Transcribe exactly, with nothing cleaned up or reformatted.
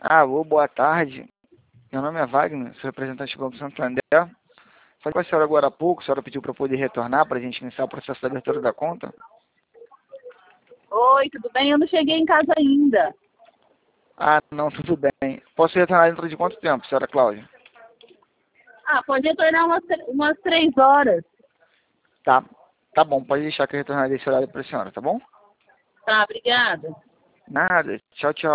Alô, boa tarde. Meu nome é Wagner, sou representante do Banco Santander. Falei com a senhora agora há pouco, a senhora pediu para poder retornar para a gente iniciar o processo da abertura da conta. Oi, tudo bem? Eu não cheguei em casa ainda. Ah, não, tudo bem. Posso retornar dentro de quanto tempo, senhora Cláudia? Ah, pode retornar umas, umas três horas. Tá, tá bom, pode deixar que eu retornarei esse horário para a senhora, tá bom? Tá, obrigada. Nada, tchau, tchau.